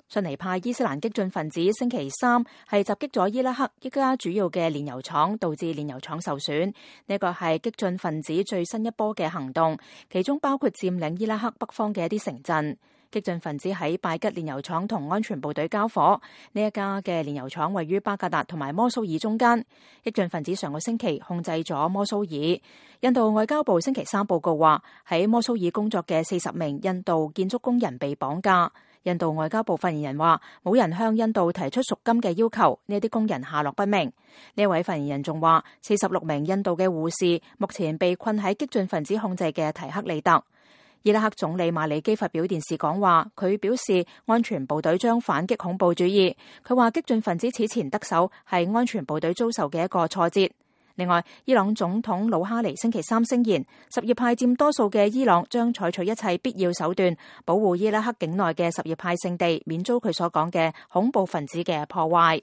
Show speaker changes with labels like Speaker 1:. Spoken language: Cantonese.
Speaker 1: 遜尼派伊斯蘭激進分子星期三係襲擊咗伊拉克一家主要嘅煉油廠，導致煉油廠受損。呢個係激進分子最新一波嘅行動，其中包括佔領伊拉克北方嘅一啲城鎮。激進分子喺拜吉煉油廠同安全部隊交火。呢一家嘅煉油廠位於巴格達同埋摩蘇爾中間。激進分子上個星期控制咗摩蘇爾。印度外交部星期三報告話，喺摩蘇爾工作嘅40名印度建築工人被綁架。印度外交部發言人話，冇人向印度提出贖金嘅要求，呢啲工人下落不明。呢位發言人仲話，46名印度嘅護士目前被困喺激進分子控制嘅提克里特。伊拉克總理馬里基發表電視講話，佢表示安全部隊將反擊恐怖主義。佢話激進分子此前得手係安全部隊遭受嘅一個挫折。另外，伊朗總統魯哈尼星期三聲言，什葉派佔多數嘅伊朗將採取一切必要手段，保護伊拉克境內嘅什葉派聖地免遭佢所講嘅恐怖分子嘅破壞。